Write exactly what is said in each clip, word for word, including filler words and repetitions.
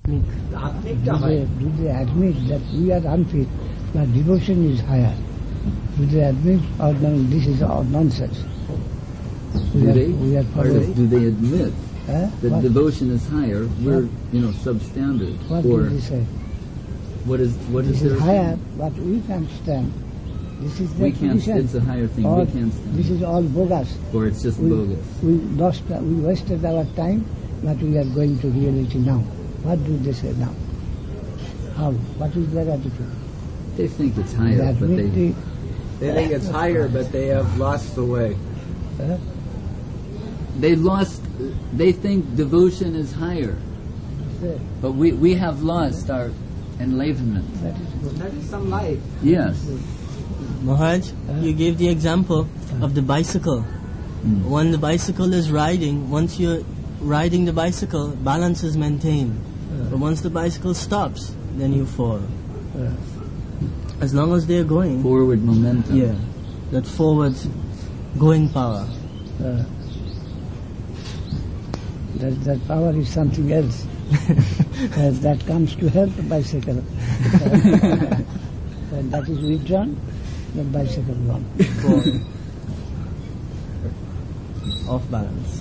Do they, do they admit that we are unfit, but devotion is higher? Do they admit, or no, this is all nonsense? We do are, they? We are Or do they admit huh? that what? devotion is higher? We're, What? you know, substandard. What or do they say? What is what This is is their higher, but we can't stand. This is We the can't. tradition. It's a higher thing. Or We can't stand. this is all bogus. Or it's just We, bogus. we lost, we wasted our time, but we are going to reality now. What do they say now? How? What is their attitude? They think it's They higher, but admit they the, They think it's higher, but they have lost the way. uh, they lost. They think devotion is higher, the- but we we have lost our enlightenment. that is good. That is some life. Yes. Maharaj, you gave the example of the bicycle. Mm. When the bicycle is riding, once you're riding the bicycle, balance is maintained. But once the bicycle stops, then you fall. Uh, As long as they're going, Forward momentum. yeah, that forward going power. uh, that, that power is something else. that, that comes to help the bicycle. When that is withdrawn, the bicycle gone. Fall. Off balance.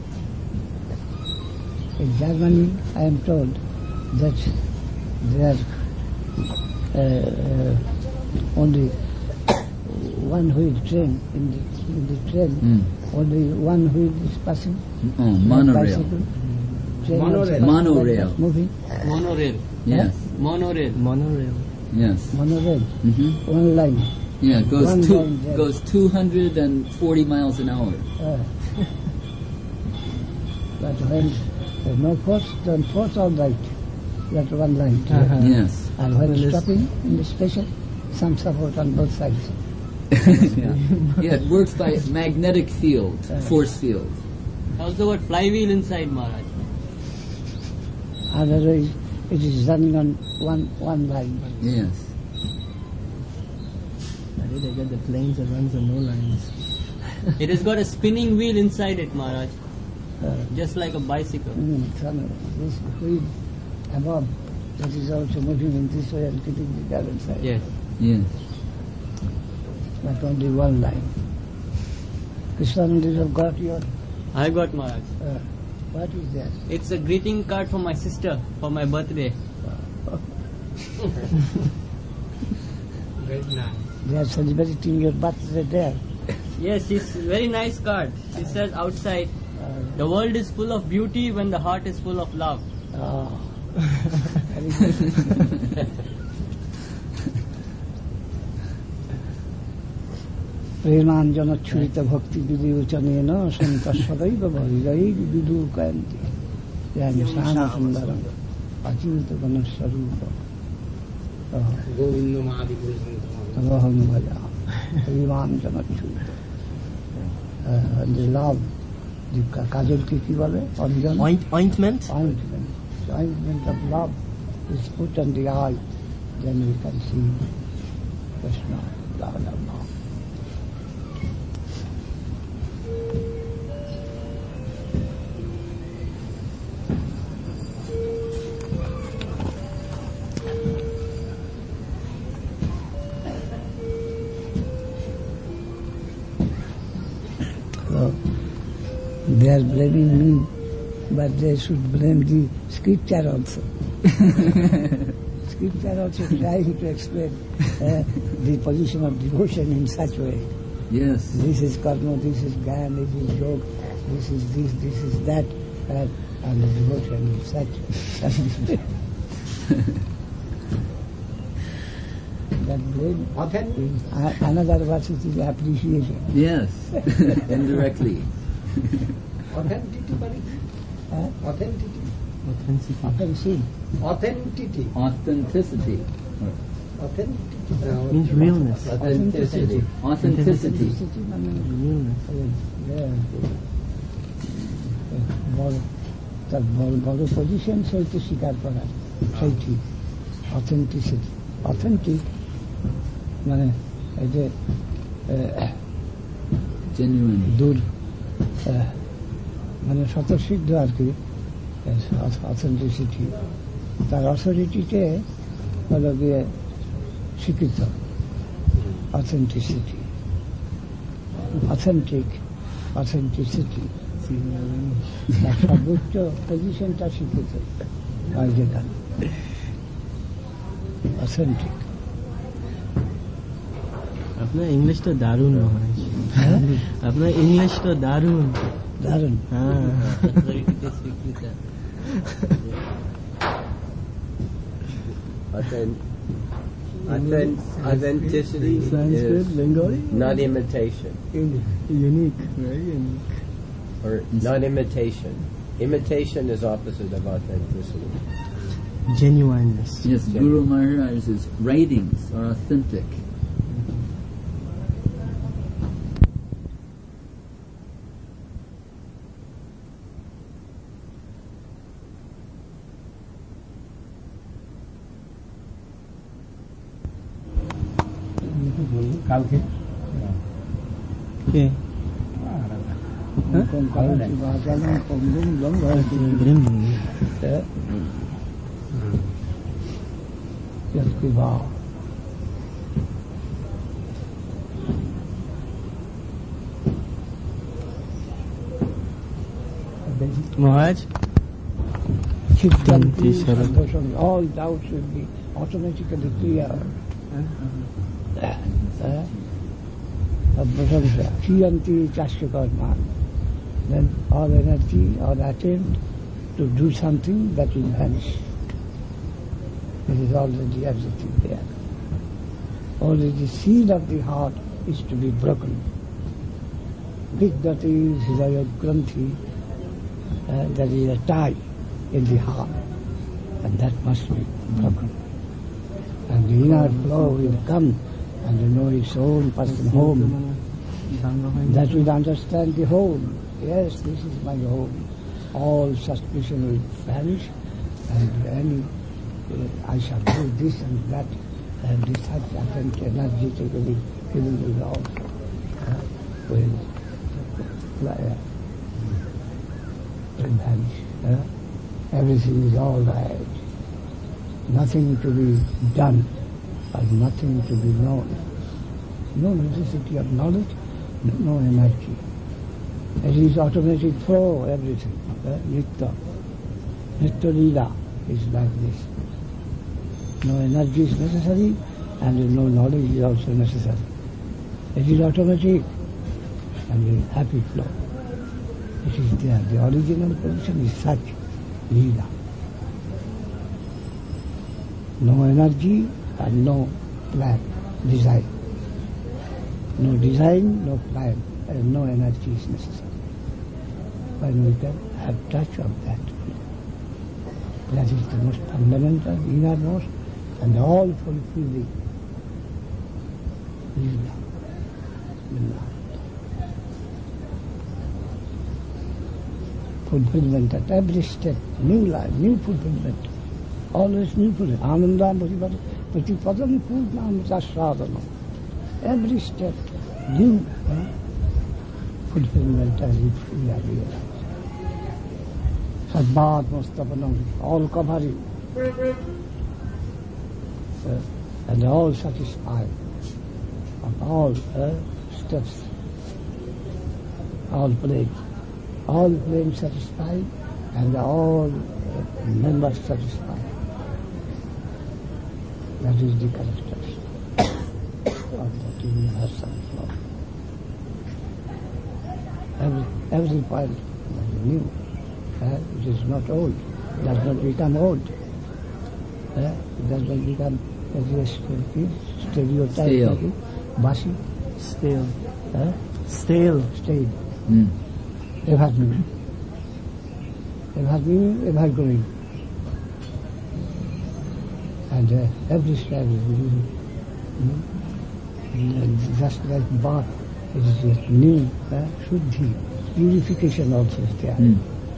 In Germany, I am told that there are uh, uh, only one wheel train in the, in the train. Mm. Only one wheel is passing. Oh, not monorail. bicycle. Train Monorail. also passing Monorail. like that, moving. Monorail. Yes. Monorail. Monorail. Yes. Monorail. hmm One line. Yeah. It goes One two line there. goes two hundred and forty miles an hour. Uh, but when there's no force, then force all right. That one line. Uh-huh. Yes. And when Well, stopping in the station, some support on both sides. yeah. yeah. It works by magnetic field, force field. Also got flywheel inside, Maharaj. Otherwise, it is running on one one line. Yes. I did I get the planes that runs on no lines. It has got a spinning wheel inside it, Maharaj. Uh, Just like a bicycle. mm, some, this wheel above, that is also moving in this way and keeping the current side. Yes. Yes. But only one line. Krishnanandji have got your, I got, Maharaj. uh, what is that? It's a greeting card for my sister for my birthday. Very nice. They are celebrating your birthday there. Yes, it's a very nice card. She says outside, Uh, the world is full of beauty when the heart is full of love. oh. Very good. प्रेमाञ्जनच्छुरित भक्ति विवेचनेन सन्त सदैव भविरैः विदुकान्ति यानि शान्तसुन्दरम् अचिन्तगणस्वरूप गोविंद महादिपुरुष अहं भजा प्रेमाञ्जनच्छुरित লাভ কাজলকে কি বলে Anjan Oint- ointment? ointment ointment of love is put on the eye, then we can see Krishna, blah, blah, blah. So, they are blaming me, but they should blame the scripture also. Scripture also trying to explain uh, the position of devotion in such way. Yes. This is karma, this is gyan, this is yoga, this is this, this is that, and, and the devotion is such. That blame, Authentic. uh, another verse is appreciation. Yes. Indirectly. Authenticity, buddy. Uh, Authenticity. Authenticity. Offensive. Authenticity. Authenticity. Authenticity. Means realness. Authenticity. Authenticity. Realness. বড় তার বড় বড় position সেইটা স্বীকার করা সেই ঠিক authenticity authentic মানে এই যে Genuine. দূর মানে স্বতঃসিদ্ধ আর কি অথেন্টিসিটি তার অথরিটিতে হলো গিয়ে স্বীকৃত অথেন্টিসিটি অথেন্টিক অথেন্টিসিটি তার সর্বোচ্চ পজিশনটা স্বীকৃত হয় যেটা অথেন্টিক। আপনার ইংলিশটা দারুণ মহারাজ, আপনার ইংলিশটা দারুণ দারুণ। হ্যাঁ Authen- authen- authenticity Sanskrit, is Bengali, not imitation, unique, very unique. or not imitation. Imitation is opposite of authenticity. Genuineness. Yes, Guru Maharaj's writings are authentic. কালকে কে? কোন কারণে বাজানো কমগুম লং হয়েছে বিবাহ Maharaj, Chidanti, Sharad. Sandoshan, all doubts will be automatically cleared. Chidanti Chashkakarma. Then all energy, all attempt to do something that will vanish. It is already everything there. Only the seal of the heart is to be broken. Vignati is Hridaya Granthi. Uh, there is a tie in the heart, and that must be broken. And the inner flow will come and to know its own person home. That will understand the home. Yes, this is my home. All suspicion will vanish, and any uh, I shall do this and that, and this such attempt energetically given will also uh, will fly. Uh, will vanish. Uh, everything is all right. Nothing to be done, but nothing to be known. No necessity of knowledge, no energy. It is automatic flow, everything. Uh, Nitya. Nitya Leela is like this. No energy is necessary, and no knowledge is also necessary. It is automatic, and a happy flow. It is there. The original position is such, Leela. No energy and no plan, design. No design, no plan, and no energy is necessary. When we can have touch of that. That is the most fundamental, innermost, and all fulfilling. Leela. Leela. Fulfillment at every step, new life, new fulfillment, always new fulfillment. Anandam Pratipadam Purnam Tasradana. Every step, new uh, fulfillment as if we are realized. Sadbhat Mustapanam, all covering, uh, and all satisfied of all uh, steps, all planes. All planes satisfied and all uh, members satisfied. That is the characteristic of the universal flow. Every, every point is new. Uh, it is not old. It does not become old. Uh, it does not become a stereotype. Stale. Basi. Stale. Uh, Stale. stale. Mm. Ever new. Ever new, ever growing. And uh, every step is new. Mm. And just like bath, it is just new, uh, shuddhi, purification also is there. Mm.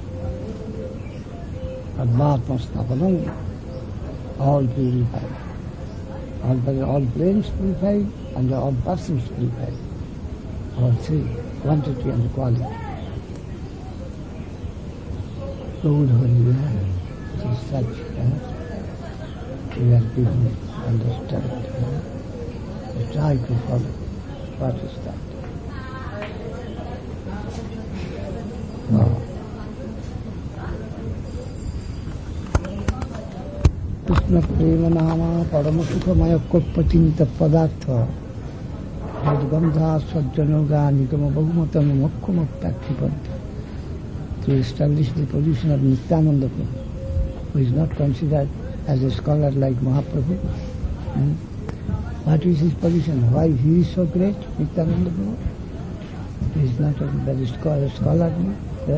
But bath must happen only. All purified. All, all planes purified and all persons purified. All three, quantity and quality. Lord Hari, it is such, uh, we are given understand. Uh, we try to follow. What is that? Oh. Krishna prema nama parama sukhamaya koppacinta padartha Adgandha sajjanoga nikama bhagumatam mokkama prakipanta. To establish the position of Nityananda Prabhu, who is not considered as a scholar like Mahaprabhu. Hmm? What is his position? Why he is so great, Nityananda Prabhu? He is not a very scholar, scholar no? Yeah?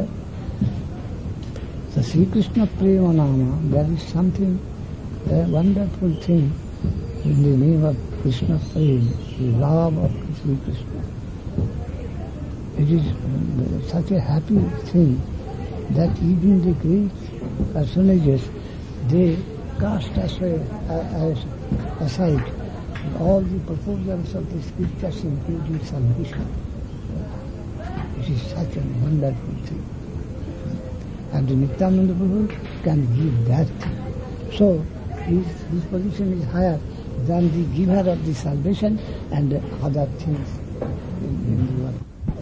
So Sri Krishna Prema Nama, there is something, a wonderful thing in the name of Krishna Prema, the love of Sri Krishna. It is uh, such a happy thing that even the great personages, they cast aside, uh, aside all the proposals of the scriptures, including salvation. It is such a wonderful thing. And the Nityananda Prabhu can give that thing. So, his, his position is higher than the giver of the salvation and the other things in, in the world.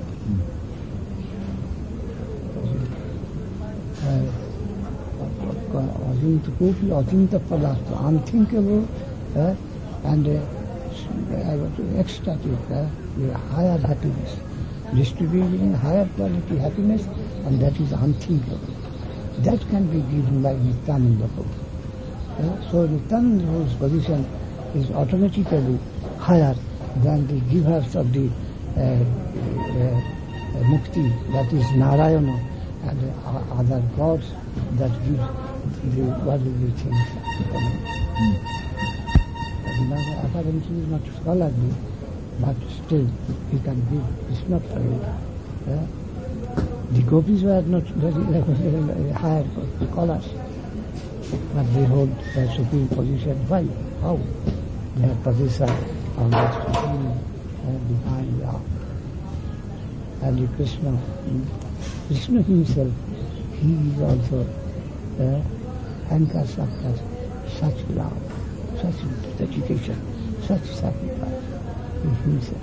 Ajinta Kopi, Ajinta Padartha, unthinkable uh, and uh, ecstatic, uh, higher happiness, distributing higher quality happiness, and that is unthinkable. That can be given by Nityananda Prabhu. Uh, so Nityananda Prabhu's position is automatically higher than the givers of the uh, uh, uh, mukti, that is Narayana, and uh, other gods that give the worldly things. Mm. Apparently is not scholarly, but still he can give Krishna Prabhu. Uh, the gopis were not very uh, higher scholars, but they hold a supreme position. Why? How? They are possessor of the supreme uh, divine love. And the Krishna, mm, Krishna himself, he is also uh, anchors after such love, such dedication, such sacrifice in himself.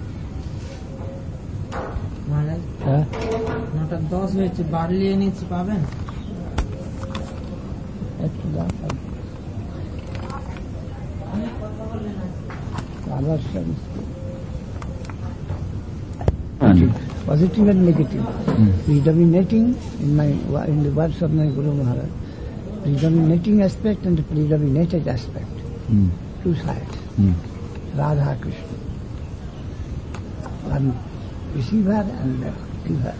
Maharaj, Uh, নটা দশ হয়েছে বাড়লি এনেছি পাবেন? একটু দাও। Other service. Positive and negative. Mm. Predominating in my in the words of my Guru Maharaj. Predominating aspect and the predominated aspect. Mm. Two sides. Mm. Radha Krishna. One receiver and giver.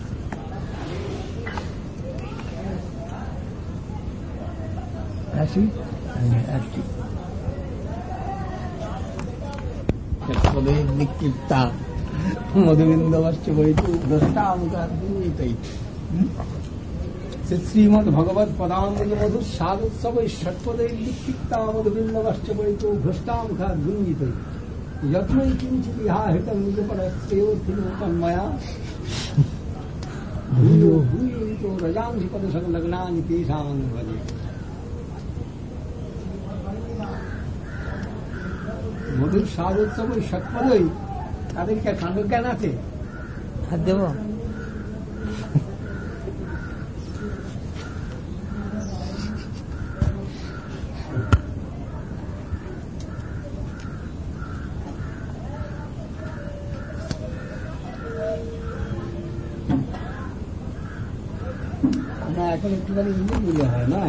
Passive and active. Shrimad भगवत पदांजलि मधुर साधुत्सव षट्पदे लिखिता मधुबिंदवश्च वैतो भ्रष्टामुखा गुंजित यत्नै किंचित् इहाहितं निजपरस्यो तन्मया भूयो भूयो रजांसि पदसंलग्नानि तेषां भजे মধুর সাধোৎসব ওই ষটপদই তাদের কি কাণ্ড জ্ঞান আছে? হাত দেব? আমরা এখন একটুখানি ইংলিশ বলে হয় না?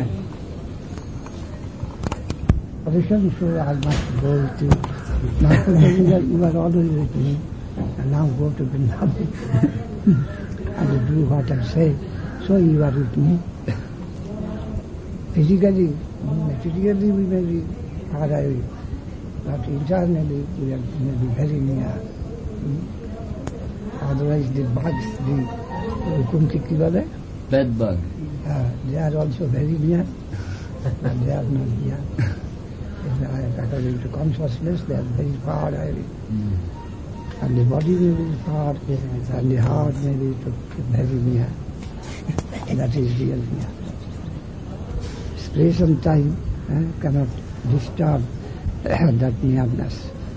Position, so I must go to Mahaprabhu. You are always with me, and now go to Vrindavan and do what I say. So you are with me. Physically, materially we may be far away, but internally we are may be very near. Otherwise, the bugs, the Kunti Bade, Bed bug. uh, they are also very near, and they are not near. According to consciousness, they are very far away. Mm. And the body may be far, and the heart may be very near. That is real near. Space and time eh, cannot disturb that nearness.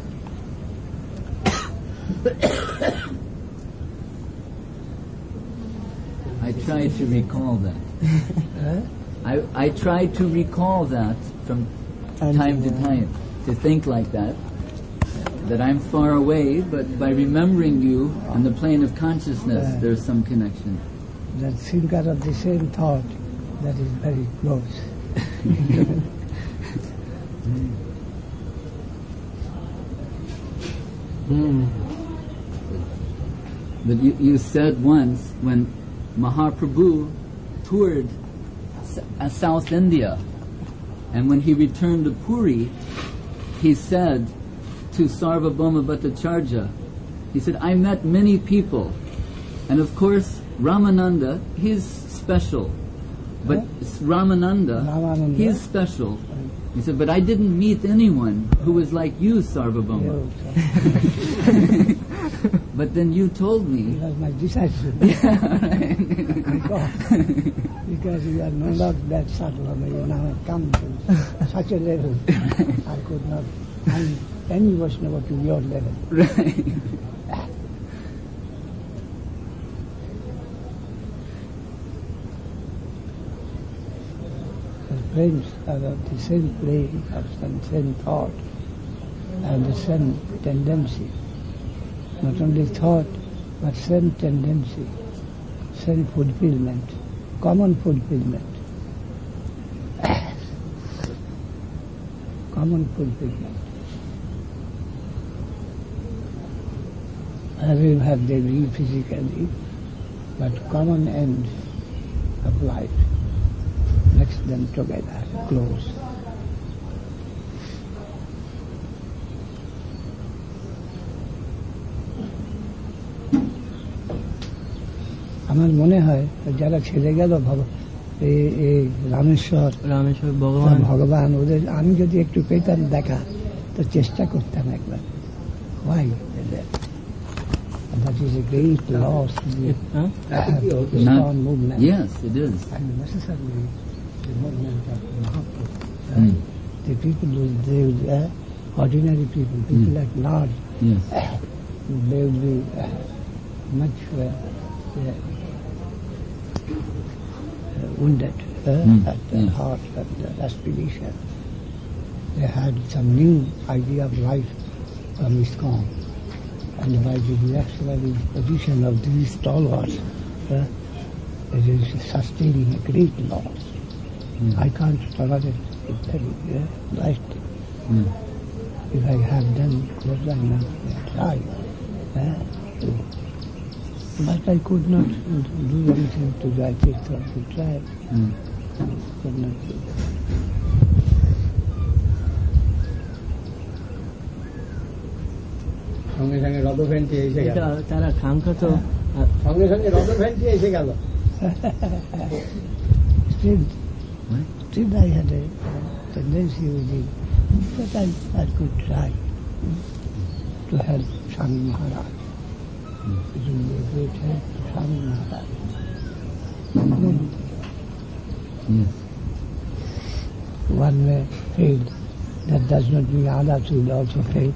I try to recall that. Eh? I, I try to recall that from And, time to uh, time, to think like that, that I'm far away, but by remembering you on the plane of consciousness, Yeah. there's some connection. That thinker of the same thought, that is very close. But you, you said once when Mahaprabhu toured S- uh, South India, and when he returned to Puri, he said to Sarvabhauma Bhattacharya, he said, I met many people, and of course Ramananda, he's special, but Ramananda, Ramananda. he's special. He said, but I didn't meet anyone who was like you, Sarvabhauma. But then you told He me. was my disciple. because, because you are no longer that subtle, and you now have come to such a level. I could not find any Vaishnava to your level. Right. The friends are of the same plane, of some same thought, and the same tendency. Not only thought, but same tendency, same fulfillment, common fulfillment. Common fulfillment. I will have they be physically, but common end of life makes them together, close. আমার মনে হয় যারা ছেড়ে গেল ভব- এই এই রামেশ্বর রামেশ্বর ভগবান ভগবান ওদের আমি যদি একটু পেতাম দেখা তো চেষ্টা করতাম একবার Why? That is a great loss in the Huh? ISKCON movement. Yes, it is. And necessarily the movement of Mahaprabhu. Uh, Mm. The people, who they would, uh, ordinary people, people Mm. like Lord, Yes. they would be uh, much uh, uh, wounded uh, Mm. at the Mm. heart of the aspiration. They had some new idea of life from ISKCON. And by the reactionary position of these stalwarts, uh, it is sustaining a great loss. Mm. I can't tolerate it very uh, lightly. Mm. If I have done what I must try. Uh, to, but I could not do anything to try to try. Mm. Could not do. সঙ্গে সঙ্গে রদভ্যান্টি এসে গেল এটা তারা কাঙ্ক্ষিত সঙ্গে সঙ্গে রদভ্যান্টি এসে গেল Still, What? still I had a tendency within that I, I could try to help Swami Maharaj. It will be a great help to Swami Maharaj. Then Yes. one may fail. That does not mean others will also fail.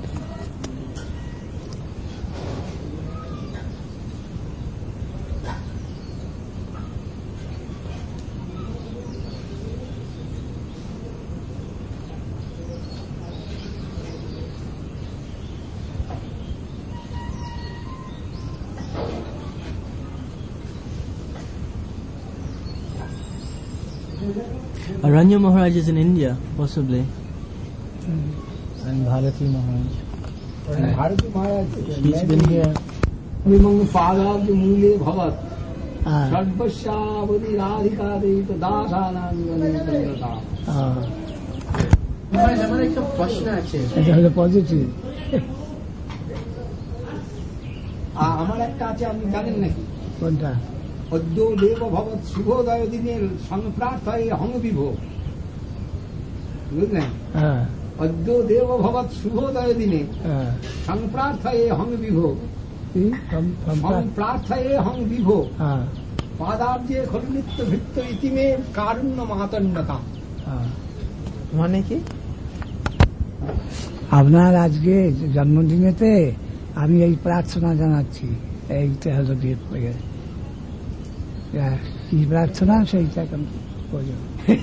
Aranya Maharaj is in India, possibly. And Bharati Maharaj. Bharati Maharaj He's been here. বিমং পাদাব্জ মূলে ভবৎ Ah, সর্বস্যাবধি রাধিকারে তো দাসানাঙ্গা ah, মহারাজ আমার একটা প্রশ্ন আছে এটা হলো positive. আমার একটা আছে আপনি জানেন নাকি কোনটা? অদ্য দেব ভবৎ শুভোদয় দিনের সংপ্রার্থয়ে হং বিভোগ বুঝলেন হ্যাঁ, অদ্য দেব ভবৎ শুভোদয় দিনে হ্যাঁ। সংপ্রার্থয়ে হং বিভোগ কি? ফ্রম- ফ্রম প্রা- সংপ্রার্থয়ে হং বিভোগ হ্যাঁ, পাদাব্জে খলু নিত্য ভৃত্য ইতিমে কারুণ্য মাতন্ডতা মানে কি আপনার আজকে জন্মদিনেতে আমি এই প্রার্থনা জানাচ্ছি, এইটা হলো ডেট পেয়ে কি প্রার্থনা সেইটা এখন করো।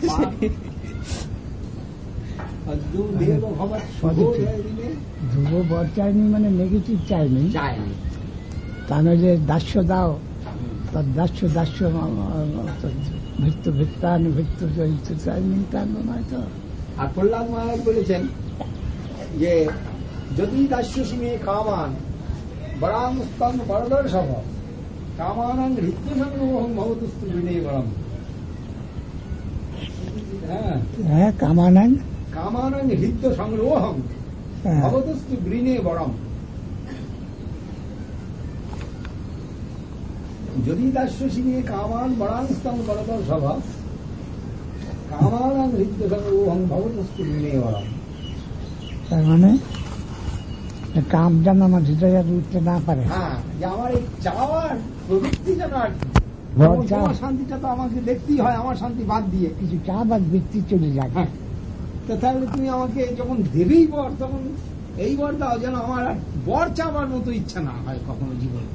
ধ্রুব বর চাইনি মানে নেগেটিভ চাইনি, তা নয় যে দাস্য দাও, তার দাস্য দাস্য ভৃত্য ভৃত্তান ভৃত্য চরিত্র চাইনি, তা নয় তো। আর প্রহ্লাদ মহারাজ বলেছেন যে যদি দাস্য সিংহে কামান বরাং স্তন বরদর সভ কামানাং হৃদ্য সংগ্রহং ভবতুস্তু বিনয় বরম। হ্যাঁ, কামানাং কামানাং হৃদ্য সংগ্রহং ভবতুস্তু বিনয় বরম। যদি দাস্য সিংহে কামান বরাং স্তন বরদর সভ কামানাং হৃদ্য সংগ্রহং ভবতুস্তু বিনয় বরম। তার মানে কাম যেন আমার হৃদয়ে উঠতে না পারে। হ্যাঁ, যে আমার এই চাওয়ার প্রবৃত্তি যেন শান্তিটা তো আমাকে দেখতেই হয়, আমার শান্তি বাদ দিয়ে কিছু চা বাদ বৃত্তি চলে যায়। হ্যাঁ, তাহলে তুমি আমাকে যখন দেবেই বর, তখন এই বর দাও যেন আমার আর বর চাওয়ার মতো ইচ্ছা না হয় কখনো জীবনে।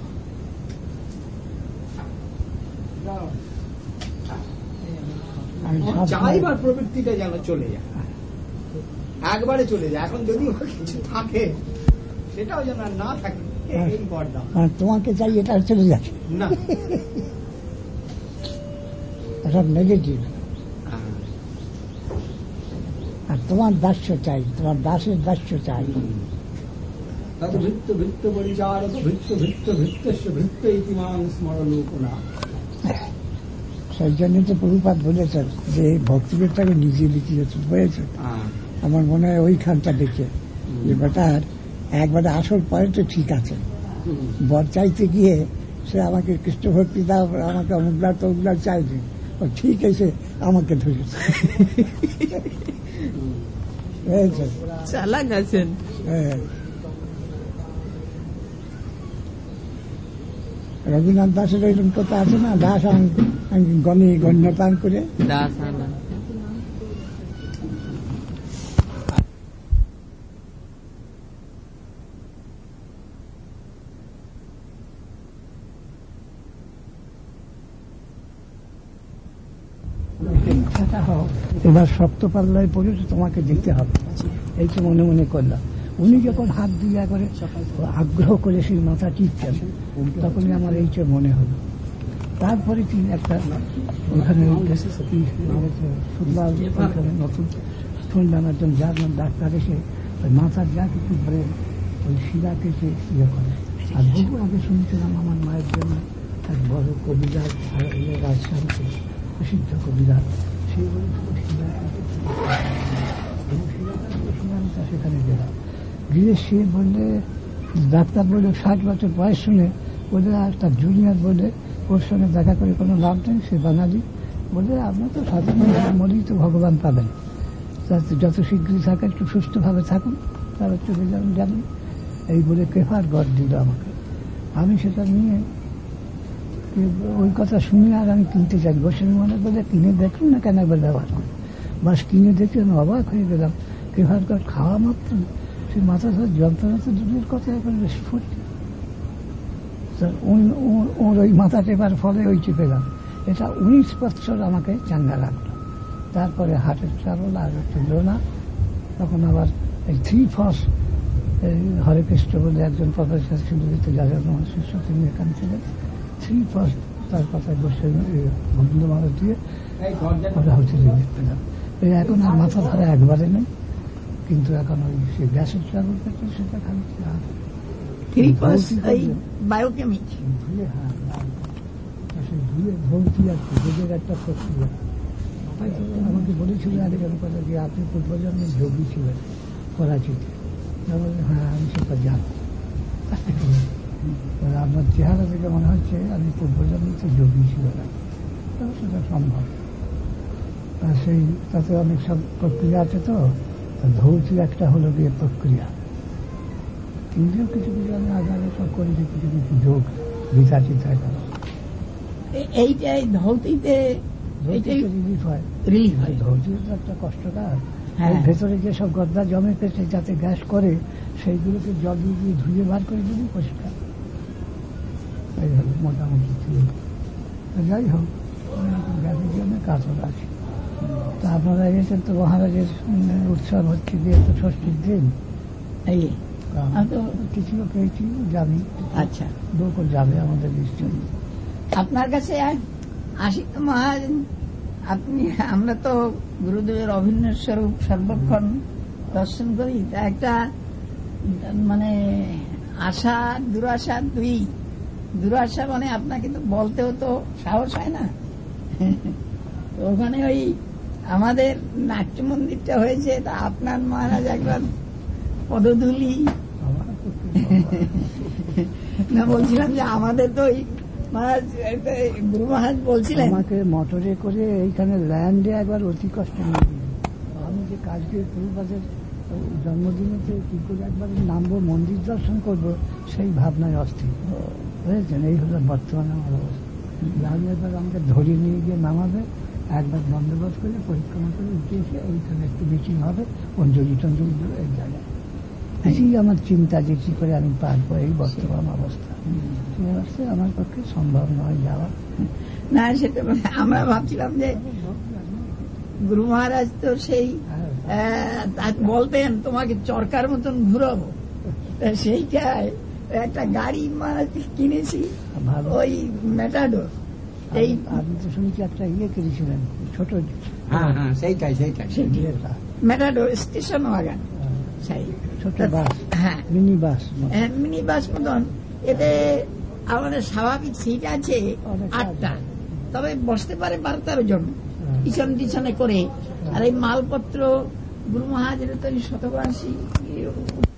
চাইবার প্রবৃত্তিটা যেন চলে যায়, একবারে চলে যায়। এখন যদি কিছু থাকে সেটাও যেন না থাকে, এই বর দাও। তোমাকে চাই এটা চলে যায় না, সব নেগেটিভ। আর তোমার দাস্য চাই, তোমার দাসের দাস্য চাই। ভৃত্য ভৃত্য পরিচারক ভৃত্য ভৃত্য ভৃত্যস্য ভৃত্য ইতিমাং স্মরণোপনা। সেই জন্য তো প্রভুপাদ বলেছেন যে ভক্তিবেদটাকে নিজে লিখিয়েছে, বুঝেছে? আমার মনে হয় ওইখানটা দেখে যে বেটার একবারে আসল পরে তো ঠিক আছে, বর চাইতে গিয়ে সে আমাকে কৃষ্ণ ভক্তি দাও, আমাকে অমুকলা তমুকলা চাইছে, ও ঠিক আছে আমাকে ধরেছে। চালাক আছেন। রবীন্দ্রনাথ দাসের ওইরকম কথা আছে না, দাস গণে গণ্যতান করে দাস। এবার শক্ত পাল্লায় পড়ে তোমাকে দিতে হবে, এই তো মনে মনে করলাম। উনি যখন হাত দিয়ে করে আগ্রহ করে সেই মাথা টিপছেন, তখনই আমার এইটা মনে হলো। তারপরে তিনি একটা ওখানে নতুন শুনলাম একজন জার্মান ডাক্তার এসে ওই মাথার যা কিছু ধরে ওই শিলাকে সে ইয়ে করে। আর বহু আগে শুনছিলাম আমার মায়ের জন্য এক বড় কবিরাজ রাজশাহীতে প্রসিদ্ধ কবিরাজ, সেই বলেছিল শিলাটা সেখানে গেলাম, গিয়ে সে বললে, ডাক্তার বললে ষাট বছর বয়স শুনে বলে, আর তার জুনিয়র বলে ওর সঙ্গে দেখা করে কোনো লাভ নেই, সে বাঙালি বলে আপনার তো সাধারণ মরেই তো ভগবান পাবেন, যত শীঘ্রই থাকে একটু সুস্থভাবে থাকুন, তারা চলে যাবেন যাবেন। এই বলে কেফার গড় দিল আমাকে। আমি সেটা নিয়ে ওই কথা শুনে আর আমি কিনতে চাই, বসে মনে বলে কিনে দেখুন না কেন একবার ব্যবহার করি, বাস কিনে দেখে আমি অবাক হয়ে গেলাম। কেফার গড় খাওয়া মাত্র সে মাথা ধর যন্ত্রণা তো দূরের কথা এখন বেশি ফুটছে, ওর ওই মাথা টেপার ফলে ওই চেপে গেল। এটা উনিশ বছর আমাকে চাঙ্গা লাগলো। তারপরে হার্টের ট্রাবল আর চলল না, তখন আবার এই থ্রি ফস হরে কৃষ্ণ বলে একজন প্রফেসর শিলিগুড়িতে যাদের শিষ্য, তিনি এখান ছিলেন। থ্রি ফস তার কথায় বসে গোবিন্দ মালা দিয়ে ওরা হচ্ছে পেলাম। এখন আর মাথা ধরা একবারে নেই, কিন্তু এখন ওই সে গ্যাসের ট্রাবল করছে সেটা খাচ্ছে। আর আমাকে বলেছিল আরেকজন কথা যে আপনি পূর্বজন্মের যোগী ছিলেন করাচিতে। হ্যাঁ, আমি সেটা জানি। আপনার চেহারা থেকে মনে হচ্ছে আমি পূর্বজন্মে যোগী ছিলাম, সেটা সম্ভব। সেই তাতে অনেক সব প্রক্রিয়া আছে, তো ধৌতি একটা হলো গিয়ে প্রক্রিয়া। ইন্দ্রিয় কিছু কিছু আমি আগে সব করেছি, কিছু কিছু যোগ গীতা চিন্তায় করা। এইটাই ধৌতিতে রিলিফ হয়, রিলিফ হয়। ধৌতি তো একটা কষ্টকর, হ্যাঁ। এর ভেতরে যেসব গদ্দা জমে পেটে যাতে গ্যাস করে সেইগুলোকে জল দিয়ে দিয়ে ধুয়ে বার করে দিবি পরিষ্কার। এই হলো মোটামুটি ঠিক। তো যাই হোক, গ্যাসের জন্য কাতর আছে। তা আপনারা এসেছেন তো মহারাজের উম, উৎসব হচ্ছে দিয়ে তো ষষ্ঠীর দিন এই আমি তো কিছু লোক পেয়েছি যাবি, আচ্ছা লোকও যাবে আমাদের নিশ্চয়ই। আপনার কাছে আসি তো মহারাজ, আপনি আমরা তো গুরুদেবের অভিন্ন স্বরূপ সর্বক্ষণ দর্শন করি, তা একটা মানে আশা দুরাশা দুই। দুরাশা মানে আপনাকে তো বলতেও তো সাহস হয় না। তো ওখানে ওই আমাদের নাট্য মন্দিরটা হয়েছে, তা আপনার মহারাজ একবার পদধূলি আমার পক্ষে না, বলছিলাম যে আমাদের তো ওই মহারাজ গুরু মহারাজ বলছিলেন আমাকে মোটরে করে এইখানে ল্যান্ডে একবার অতি কষ্ট নিয়ে দিলেন। আমি যে কালকে প্রভুপাদের জন্মদিনেতে কি করে একবার নামবো, মন্দির দর্শন করব, সেই ভাবনায় অস্থির বুঝেছেন। এই হলো বর্তমানে আমার অবস্থা। আমি একবার আমাকে ধরে নিয়ে গিয়ে নামাবে, একবার বন্দোবস্ত করে পরিক্রমা করে উঠে এসে ওইখানে একটু মিটিং হবে অঞ্জলি টঞ্জলি দেবে এই জায়গায়। এই আমার চিন্তা যে কি করে আমি পারবো এই বর্তমান অবস্থা। এই অবস্থায় আমার পক্ষে সম্ভব নয় যাওয়া। না, সেটা আমরা ভাবছিলাম যে গুরু মহারাজ তো সেই আহ, বলতেন তোমাকে চরকার মতন ঘুরাবো, তা সেইটাই একটা গাড়ি মহারাজ কিনেছি, ভালো। ওই মেটাডোর। এই আপনি তো শুনছি একটা ইয়ে করেছিলেন ছোট হ্যাঁ হ্যাঁ সেইটাই সেইটাই সেটি মেটাডোর স্টেশন ওয়াগান, সেই ছোট বাস, হ্যাঁ মিনি বাস। মিনি বাস মতন। এতে আমাদের স্বাভাবিক সিট আছে আটটা, তবে বসতে পারে বারো তেরো জন পিছন পিছনে করে। আর এই মালপত্র গুরু মহারাজের তো শতবার্ষিকী